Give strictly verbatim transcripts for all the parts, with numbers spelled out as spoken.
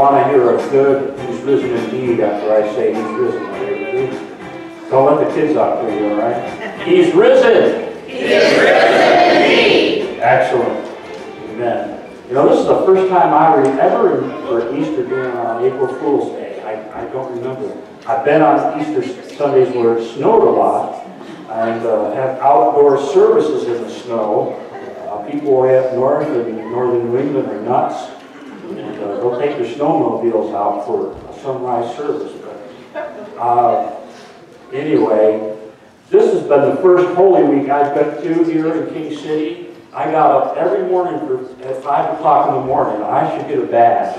want to hear a good, he's risen indeed after I say he's risen. Don't let the kids out for you, all right? He's risen. He is risen indeed. Excellent. Amen. You know, this is the first time I re ever remember Easter being on April Fool's Day. I, I don't remember. I've been on Easter Sundays where it snowed a lot and uh, have outdoor services in the snow. Uh, people way up north in northern New England are nuts. And uh, they'll take their snowmobiles out for a sunrise service. But uh, anyway, this has been the first Holy Week I've been to here in King City. I got up every morning for, at five o'clock in the morning. I should get a badge.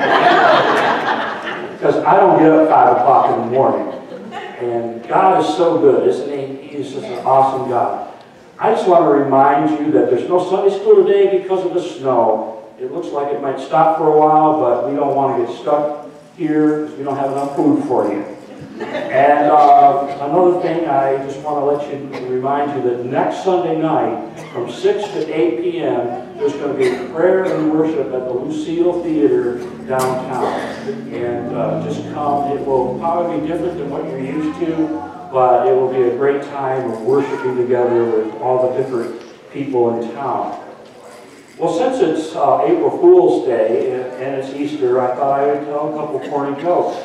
Because I don't get up at five o'clock in the morning. And God is so good, isn't He? He is just an awesome God. I just want to remind you that there's no Sunday school today because of the snow. It looks like it might stop for a while, but we don't want to get stuck here because we don't have enough food for you. And uh, another thing, I just want to let you remind you that next Sunday night from six to eight p m there's going to be prayer and worship at the Lucille Theater downtown. And uh, just come. It will probably be different than what you're used to, but it will be a great time of worshiping together with all the different people in town. Well, since it's uh, April Fool's Day and it's Easter, I thought I would tell a couple corny jokes.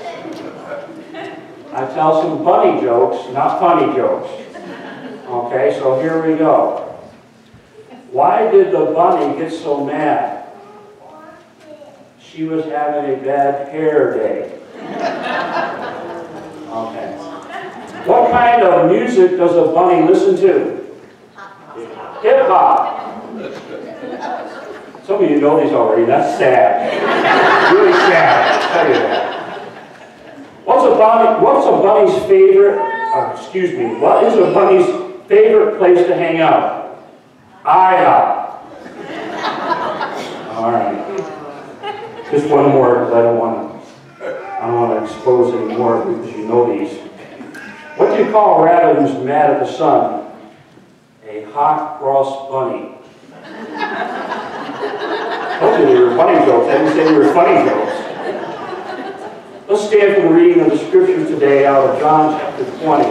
I tell some bunny jokes, not funny jokes. Okay, so here we go. Why did the bunny get so mad? She was having a bad hair day. Okay. What kind of music does a bunny listen to? Hip-hop. Some of you know these already. That's sad. Really sad. I'll tell you that. What's a bunny? What's a bunny's favorite? Uh, excuse me. What is a bunny's favorite place to hang out? IHOP. All right. Just one more, because I don't want to. I don't want to expose any more because you know these. What do you call a rabbit who's mad at the sun? A hot cross bunny. I told you they were funny jokes. I didn't say they were funny jokes. Let's stand for the reading of the scripture today out of John chapter twenty.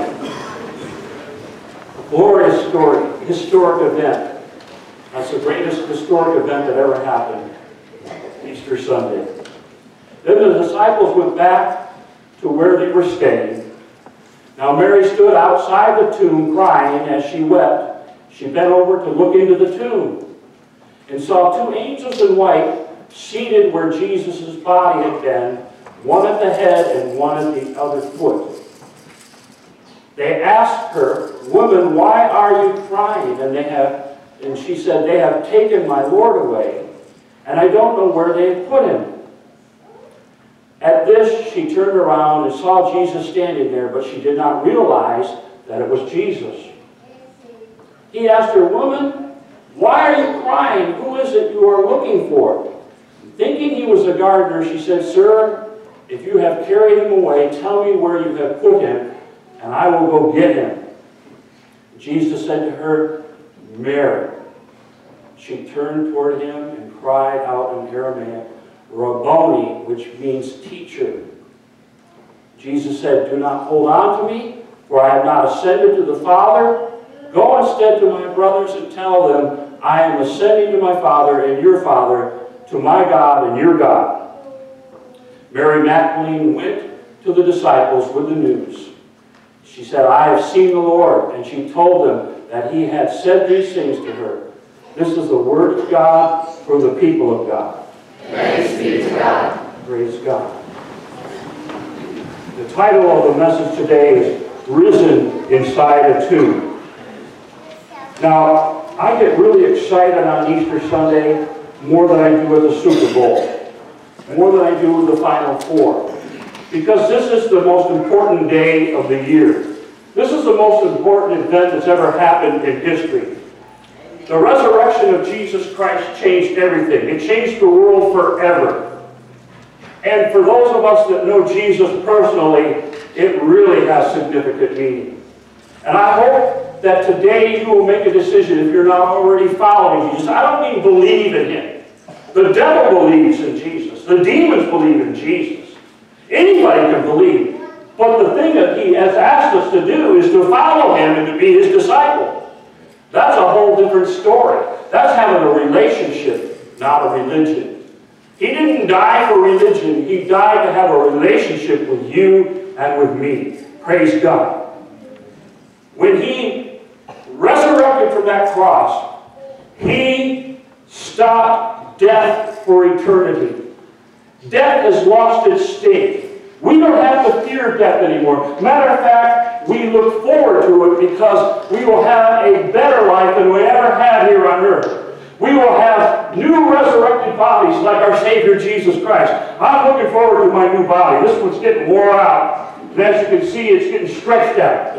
A glorious historic, historic event. That's the greatest historic event that ever happened. Easter Sunday. Then the disciples went back to where they were staying. Now Mary stood outside the tomb crying as she wept. She bent over to look into the tomb and saw two angels in white seated where Jesus' body had been, one at the head and one at the other foot. They asked her, "Woman, why are you crying?" And they have, and she said, "They have taken my Lord away, and I don't know where they have put him." At this, she turned around and saw Jesus standing there, but she did not realize that it was Jesus. He asked her, "Woman, why are you crying? Who is it you are looking for?" Thinking he was a gardener, she said, "Sir, if you have carried him away, tell me where you have put him, and I will go get him." Jesus said to her, "Mary." She turned toward him and cried out in Aramaic, "Rabboni," which means teacher. Jesus said, "Do not hold on to me, for I have not ascended to the Father. Go instead to my brothers and tell them, I am ascending to my Father and your Father, to my God and your God." Mary Magdalene went to the disciples with the news. She said, "I have seen the Lord," and she told them that he had said these things to her. This is the word of God for the people of God. Thanks be to God. Praise God. The title of the message today is Risen Inside a Tomb. Now, I get really excited on Easter Sunday more than I do at the Super Bowl, more than I do with the Final Four, because this is the most important day of the year. This is the most important event that's ever happened in history. The resurrection of Jesus Christ changed everything. It changed the world forever. And for those of us that know Jesus personally, it really has significant meaning. And I hope that today you will make a decision if you're not already following Jesus. I don't mean believe in him. The devil believes in Jesus. The demons believe in Jesus. Anybody can believe. But the thing that he has asked us to do is to follow him and to be his disciple. That's a whole different story. That's having a relationship, not a religion. He didn't die for religion. He died to have a relationship with you and with me. Praise God. When he resurrected from that cross, he stopped death for eternity. Death has lost its sting. We don't have to fear death anymore. Matter of fact, we look forward to it because we will have a better life than we ever had here on earth. We will have new resurrected bodies like our Savior Jesus Christ. I'm looking forward to my new body. This one's getting wore out. And as you can see, it's getting stretched out.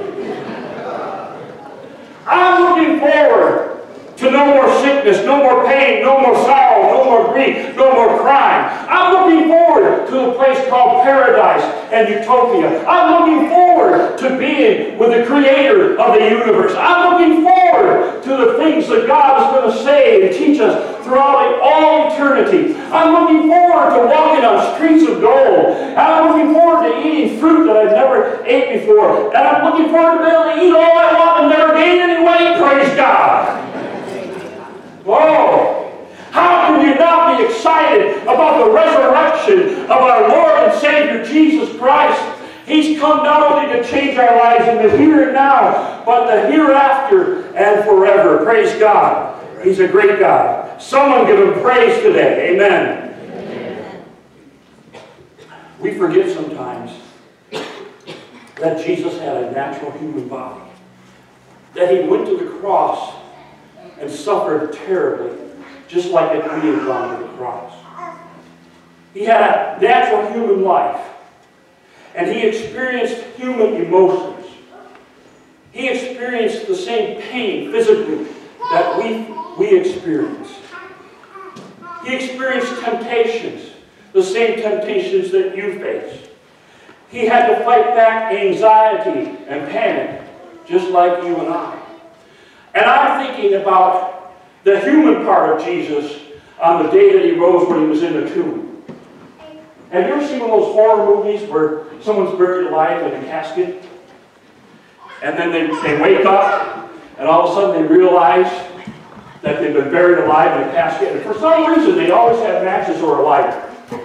I'm looking forward to no more sickness, no more pain, no more sorrow, no more grief, no more crime. I'm looking forward to a place called paradise and utopia. I'm looking forward to being with the Creator of the universe. I'm looking forward to the things that God is going to say and teach us throughout all eternity. I'm looking forward to walking on streets of gold. And I'm looking forward to eating fruit that I've never ate before. And I'm looking forward to being able to eat all I want and never gain any weight. Praise God. Whoa! How can you not be excited about the resurrection of our Lord and Savior Jesus Christ? He's come not only to change our lives in the here and now, but the hereafter and forever. Praise God. He's a great God. Someone give him praise today. Amen. Amen. We forget sometimes that Jesus had a natural human body. That he went to the cross and suffered terribly, just like if we had gone to the cross. He had a natural human life, and he experienced human emotions. He experienced the same pain physically that we, we experience. He experienced temptations, the same temptations that you face. He had to fight back anxiety and panic, just like you and I. And I'm thinking about the human part of Jesus on the day that he rose when he was in the tomb. Have you ever seen one of those horror movies where someone's buried alive in a casket? And then they, they wake up, and all of a sudden they realize that they've been buried alive in a casket. And for some reason, they always have matches or a lighter.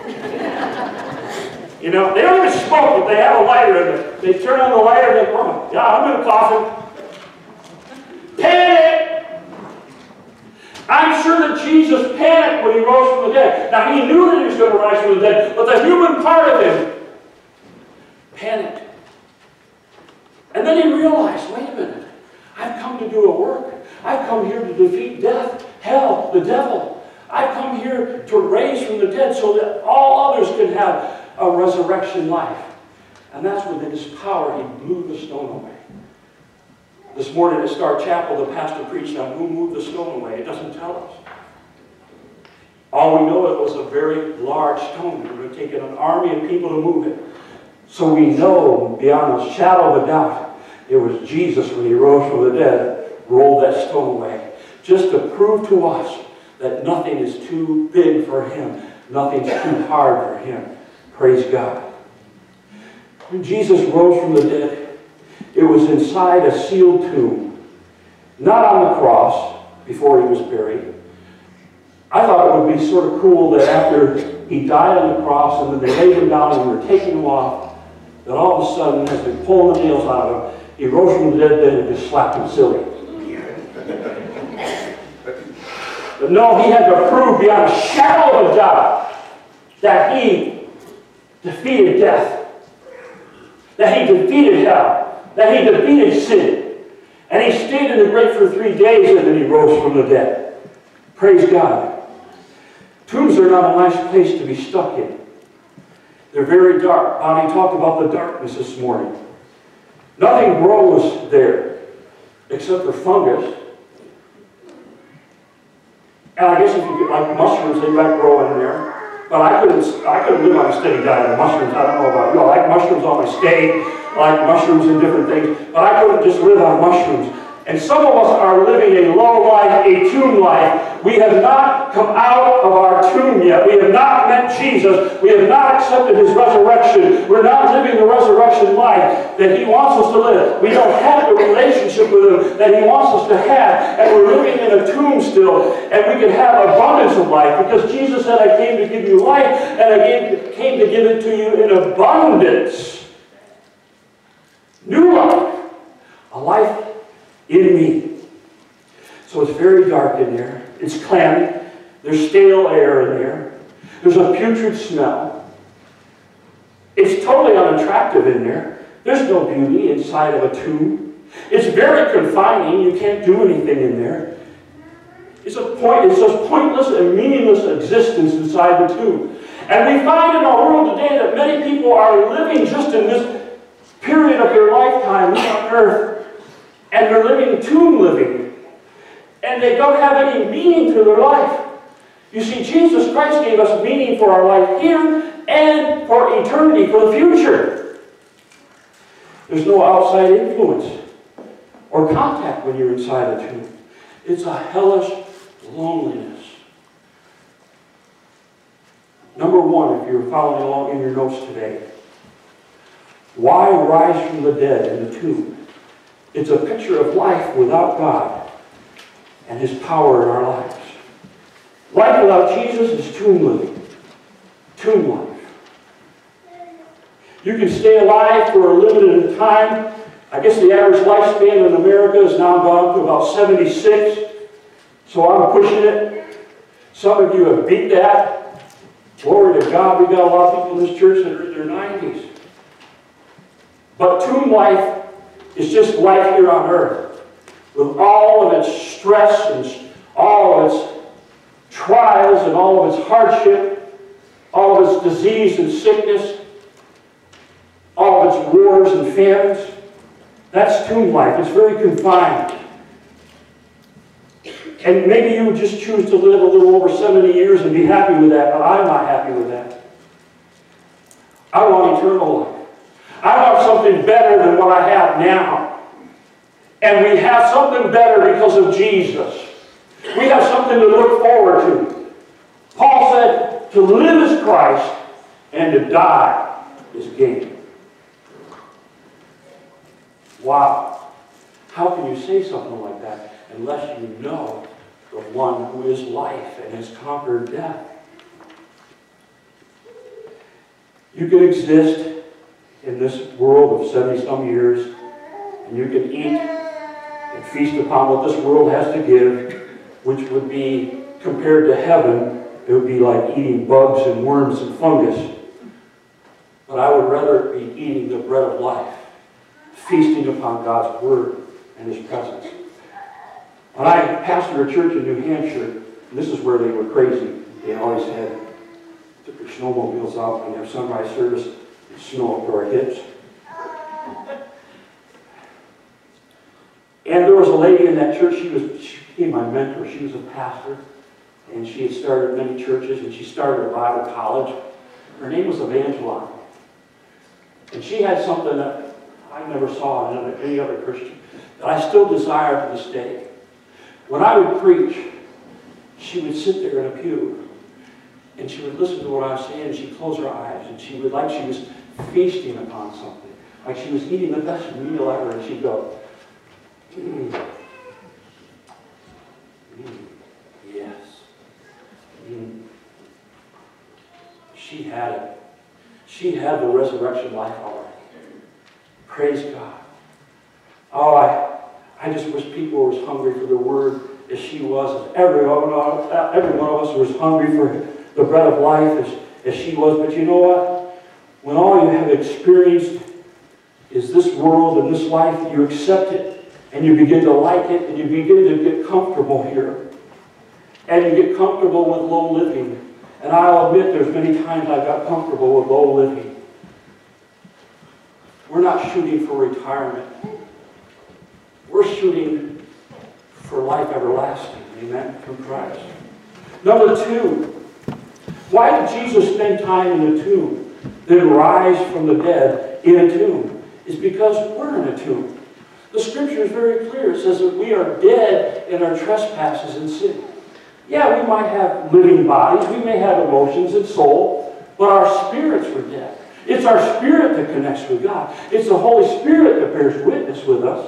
You know, they don't even smoke, but they have a lighter. And they turn on the lighter and they go, yeah, I'm in a coffin. Panic! I'm sure that Jesus panicked when he rose from the dead. Now, he knew that he was going to rise from the dead, but the human part of him panicked. And then he realized, wait a minute, I've come to do a work. I've come here to defeat death, hell, the devil. I've come here to raise from the dead so that all others can have a resurrection life. And that's when in his power he blew the stone away. This morning at Star Chapel, the pastor preached on who moved the stone away. It doesn't tell us. All we know it was a very large stone. It would have taken an army of people to move it. So we know beyond a shadow of a doubt, it was Jesus when he rose from the dead, rolled that stone away. Just to prove to us that nothing is too big for him. Nothing's too hard for him. Praise God. When Jesus rose from the dead, it was inside a sealed tomb, not on the cross before he was buried. I thought it would be sort of cool that after he died on the cross and then they laid him down and were taking him off, that all of a sudden, as they pulled the nails out of him, he rose from the dead and just slapped him silly. But no, he had to prove beyond a shadow of a doubt that he defeated death, that he defeated hell, that he defeated sin. And he stayed in the grave for three days and then he rose from the dead. Praise God. Tombs are not a nice place to be stuck in. They're very dark. Bonnie talked about the darkness this morning. Nothing grows there except for fungus. And I guess if you get like mushrooms, they might grow in there. But I couldn't, I couldn't live on a steady diet of mushrooms. I don't know about you. I like mushrooms on my steak. I like mushrooms and different things. But I couldn't just live on mushrooms. And some of us are living a low life, a tomb life. We have not come out of our tomb yet. We have not met Jesus. We have not accepted His resurrection. We're not living the resurrection life that He wants us to live. We don't have the relationship with Him that He wants us to have. And we're living in a tomb still. And we can have abundance of life because Jesus said, I came to give you life and I came, came to give it to you in abundance. New life. A life in me. So it's very dark in there. It's clammy. There's stale air in there. There's a putrid smell. It's totally unattractive in there. There's no beauty inside of a tomb. It's very confining. You can't do anything in there. It's a point, it's a pointless and meaningless existence inside the tomb. And we find in our world today that many people are living just in this period of their lifetime here on earth. And they're living tomb living. And they don't have any meaning to their life. You see, Jesus Christ gave us meaning for our life here and for eternity, for the future. There's no outside influence or contact when you're inside a tomb. It's a hellish loneliness. Number one, if you're following along in your notes today, why rise from the dead in the tomb? It's a picture of life without God and His power in our lives. Life without Jesus is tomb living. Tomb life. You can stay alive for a limited time. I guess the average lifespan in America has now gone to about seventy-six. So I'm pushing it. Some of you have beat that. Glory to God, we've got a lot of people in this church that are in their nineties. But tomb life is just life here on earth, with all of its stress and all of its trials and all of its hardship, all of its disease and sickness, all of its wars and famines. That's tomb life. It's very confined. And maybe you would just choose to live a little over seventy years and be happy with that, but I'm not happy with that. I want eternal life. I want something better than what I have now. And we have something better because of Jesus. We have something to look forward to. Paul said, to live is Christ, and to die is gain. Wow. How can you say something like that unless you know the one who is life and has conquered death? You can exist in this world of seventy-some years, and you can eat and feast upon what this world has to give, which would be, compared to heaven, it would be like eating bugs and worms and fungus. But I would rather be eating the bread of life, feasting upon God's Word and His presence. When I pastored a church in New Hampshire, and this is where they were crazy. They always had, took their snowmobiles out and their sunrise service, and snow up to our hips. And there was a lady in that church, she was she became my mentor. She was a pastor, and she had started many churches, and she started a Bible college. Her name was Evangeline. And she had something that I never saw in any other Christian, that I still desire to this day. When I would preach, she would sit there in a pew, and she would listen to what I was saying, and she'd close her eyes, and she would, like she was feasting upon something, like she was eating the best meal ever, and she'd go, mm. Mm. Yes. Mm. She had it. She had the resurrection life already. Praise God. Oh, I, I just wish people were as hungry for the Word as she was, as every one of, every one of us was hungry for the bread of life as, as she was. But you know what? When all you have experienced is this world and this life, you accept it, and you begin to like it, and you begin to get comfortable here. And you get comfortable with low living. And I'll admit there's many times I got comfortable with low living. We're not shooting for retirement. We're shooting for life everlasting. Amen? Through Christ. Number two, why did Jesus spend time in a tomb, then rise from the dead in a tomb? It's because we're in a tomb. The Scripture is very clear. It says that we are dead in our trespasses and sin. Yeah, we might have living bodies, we may have emotions and soul, but our spirits were dead. It's our spirit that connects with God. It's the Holy Spirit that bears witness with us.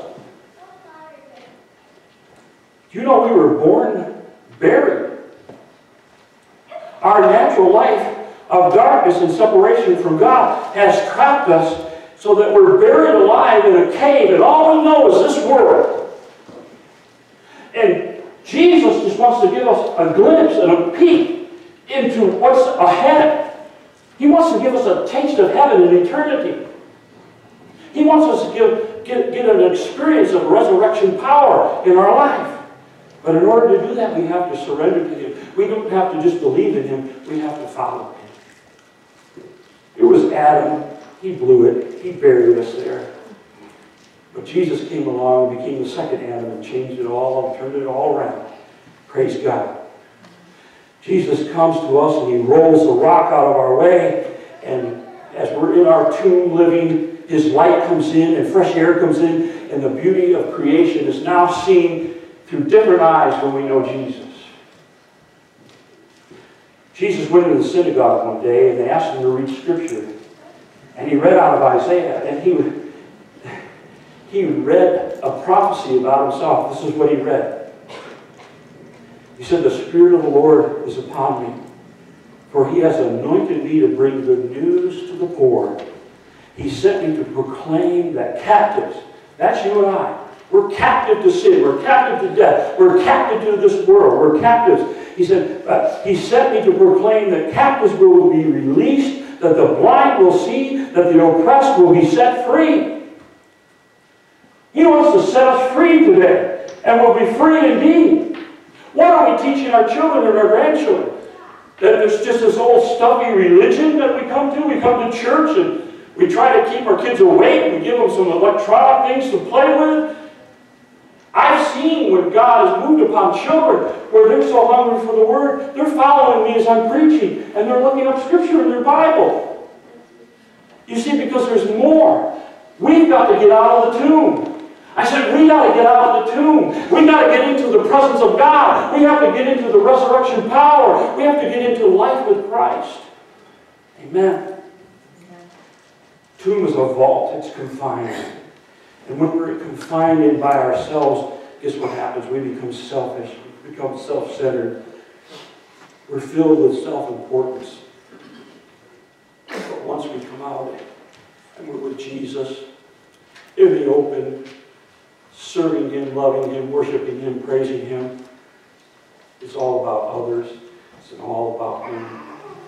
Do you know we were born buried? Our natural life of darkness and separation from God has trapped us so that we're buried alive in a cave, and all we know is this world. And Jesus just wants to give us a glimpse and a peek into what's ahead. He wants to give us a taste of heaven and eternity. He wants us to give, get, get an experience of resurrection power in our life. But in order to do that, we have to surrender to Him. We don't have to just believe in Him. We have to follow Him. It was Adam. He blew it. He buried us there. But Jesus came along and became the second Adam and changed it all and turned it all around. Praise God. Jesus comes to us and He rolls the rock out of our way. And as we're in our tomb living, His light comes in and fresh air comes in. And the beauty of creation is now seen through different eyes when we know Jesus. Jesus went into the synagogue one day and they asked Him to read Scripture. And He read out of Isaiah. And he He read a prophecy about Himself. This is what He read. He said, "The Spirit of the Lord is upon me, for He has anointed me to bring good news to the poor. He sent me to proclaim that captives," that's you and I, we're captive to sin, we're captive to death, we're captive to this world, we're captives. He said, uh, He sent me to proclaim that captives will be released, that the blind will see, that the oppressed will be set free. He wants to set us free today, and we'll be free indeed. What are we teaching our children and our grandchildren? That there's just this old stuffy religion that we come to? We come to church and we try to keep our kids awake. We give them some electronic things to play with. I've seen when God has moved upon children where they're so hungry for the Word, they're following me as I'm preaching, and they're looking up Scripture in their Bible. You see, because there's more. We've got to get out of the tomb. I said, we got to get out of the tomb. We got to get into the presence of God. We have to get into the resurrection power. We have to get into life with Christ. Amen. Tomb is a vault. It's confined. And when we're confined in by ourselves, guess what happens? We become selfish. We become self-centered. We're filled with self-importance. But once we come out and we're with Jesus in the open, serving Him, loving Him, worshiping Him, praising Him, it's all about others. It's all about Him.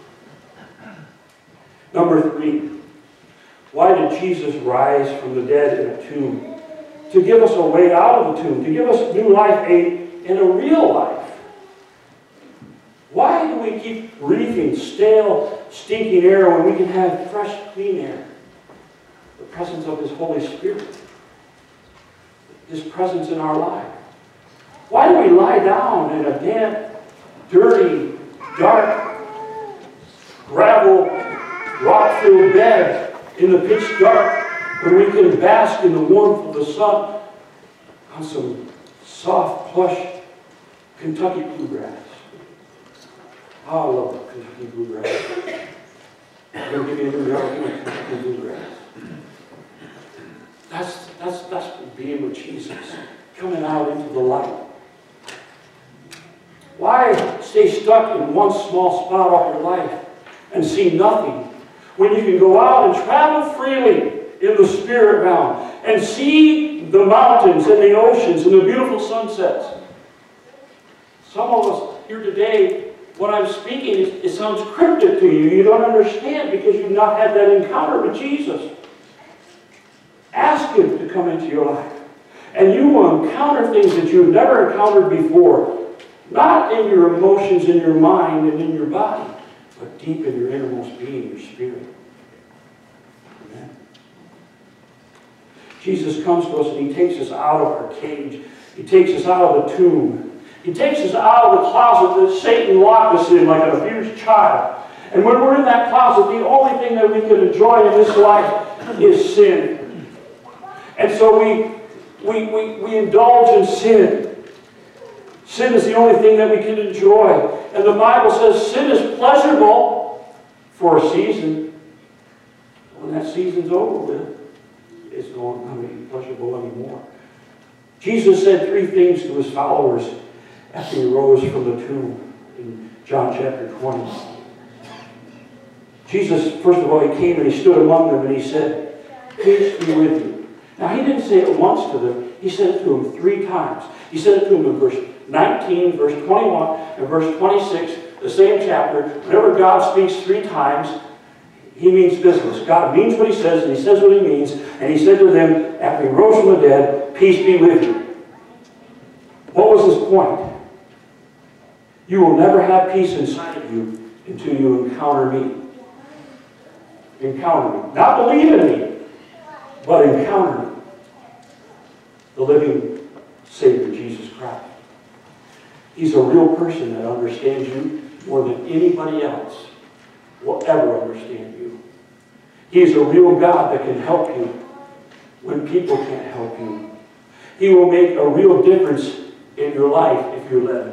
Number three, why did Jesus rise from the dead in a tomb? To give us a way out of the tomb, to give us new life a, in a real life. Why do we keep breathing stale, stinking air when we can have fresh, clean air? The presence of His Holy Spirit. His presence in our life. Why do we lie down in a damp, dirty, dark, gravel, rock-filled bed in the pitch dark when we can bask in the warmth of the sun on some soft, plush Kentucky bluegrass? Oh, I love Kentucky bluegrass. You're going to give me a new yard, Kentucky bluegrass. That's, that's, that's being with Jesus, coming out into the light. Why stay stuck in one small spot of your life and see nothing when you can go out and travel freely in the spirit realm and see the mountains and the oceans and the beautiful sunsets? Some of us here today, when I'm speaking, it, it sounds cryptic to you. You don't understand because you've not had that encounter with Jesus. Ask Him to come into your life. And you will encounter things that you've never encountered before. Not in your emotions, in your mind, and in your body, but deep in your innermost being, your spirit. Amen. Jesus comes to us and He takes us out of our cage. He takes us out of the tomb. He takes us out of the closet that Satan locked us in like an abused child. And when we're in that closet, the only thing that we can enjoy in this life is sin. And so we we, we, we indulge in sin. Sin is the only thing that we can enjoy. And the Bible says sin is pleasurable for a season. When that season's over with, it's not going to be pleasurable anymore. Jesus said three things to his followers after he rose from the tomb in John chapter twenty. Jesus, first of all, he came and he stood among them and he said, "Peace be with you." Now, he didn't say it once to them. He said it to them three times. He said it to them in verse nineteen, verse twenty-one, and verse twenty-six, the same chapter. Whenever God speaks three times, he means business. God means what he says, and he says what he means. And he said to them, after he rose from the dead, "Peace be with you." What was his point? You will never have peace inside of you until you encounter me. Encounter me. Not believe in me, but encounter me. The living Savior, Jesus Christ. He's a real person that understands you more than anybody else will ever understand you. He's a real God that can help you when people can't help you. He will make a real difference in your life if you let him.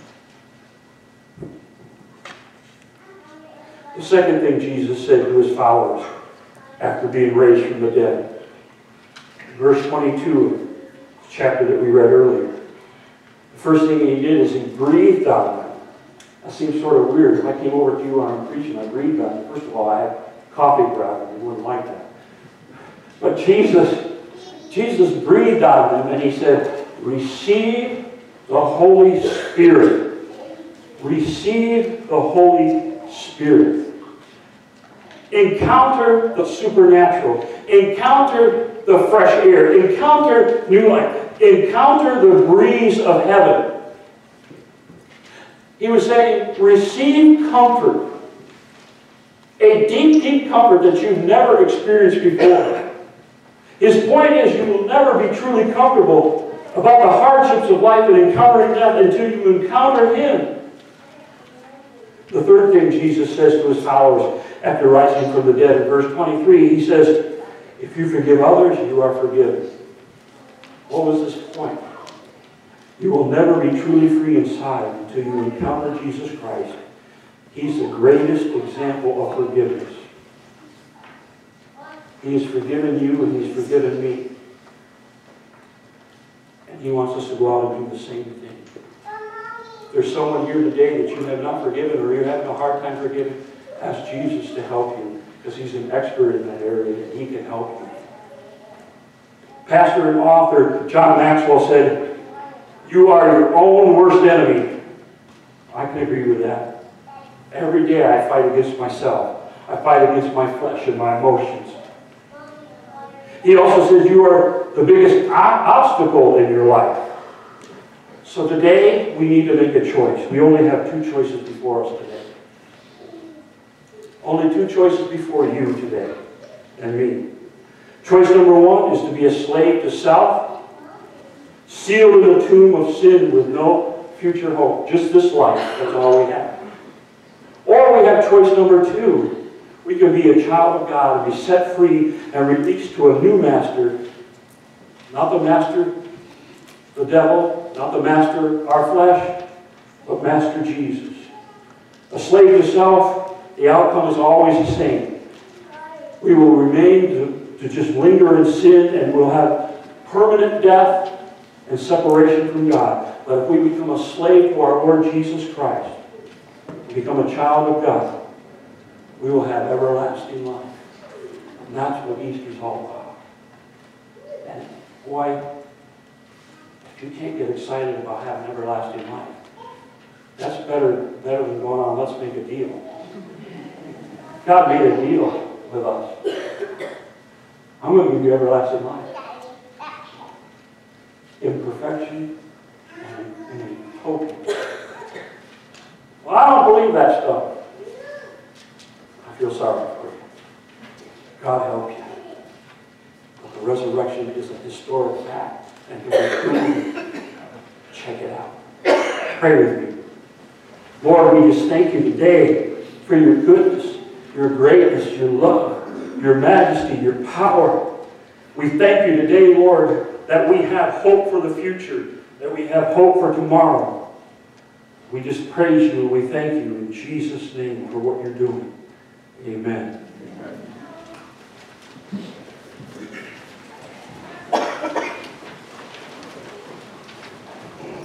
The second thing Jesus said to his followers after being raised from the dead. Verse twenty-two, the chapter that we read earlier. The first thing he did is he breathed on them. That seems sort of weird. If I came over to you when I'm preaching, I breathed on you. First of all, I had coffee breath, and you wouldn't like that. But Jesus, Jesus breathed on them, and he said, "Receive the Holy Spirit." Receive the Holy Spirit. Encounter the supernatural. Encounter the fresh air. Encounter new life. Encounter the breeze of heaven. He was saying, receive comfort. A deep, deep comfort that you've never experienced before. His point is, you will never be truly comfortable about the hardships of life and encountering death until you encounter him. The third thing Jesus says to his followers after rising from the dead in verse twenty-three, he says, if you forgive others, you are forgiven. What was his point? You will never be truly free inside until you encounter Jesus Christ. He's the greatest example of forgiveness. He has forgiven you and he's forgiven me. And he wants us to go out and do the same thing. If there's someone here today that you have not forgiven or you're having a hard time forgiving, ask Jesus to help you, because he's an expert in that area and he can help you. Pastor and author John Maxwell said, "You are your own worst enemy." I can agree with that. Every day I fight against myself. I fight against my flesh and my emotions. He also said, you are the biggest obstacle in your life. So today, we need to make a choice. We only have two choices before us today. Only two choices before you today and me. Choice number one is to be a slave to self, sealed in the tomb of sin with no future hope. Just this life, that's all we have. Or we have choice number two. We can be a child of God and be set free and released to a new master. Not the master, the devil, not the master, our flesh, but Master Jesus. A slave to self, the outcome is always the same. We will remain to, to just linger in sin, and we'll have permanent death and separation from God. But if we become a slave to our Lord Jesus Christ, become a child of God, we will have everlasting life. And that's what Easter's all about. And boy, if you can't get excited about having everlasting life, that's better, better than going on, let's make a deal. God made a deal with us. I'm going to give you everlasting life. In perfection and in hope. Well, I don't believe that stuff. I feel sorry for you. God help you. But the resurrection is a historic fact. And to be proven, check it out. Pray with me. Lord, we just thank you today for your goodness, your greatness, your love, your majesty, your power. We thank you today, Lord, that we have hope for the future, that we have hope for tomorrow. We just praise you and we thank you in Jesus' name for what you're doing. Amen. Amen.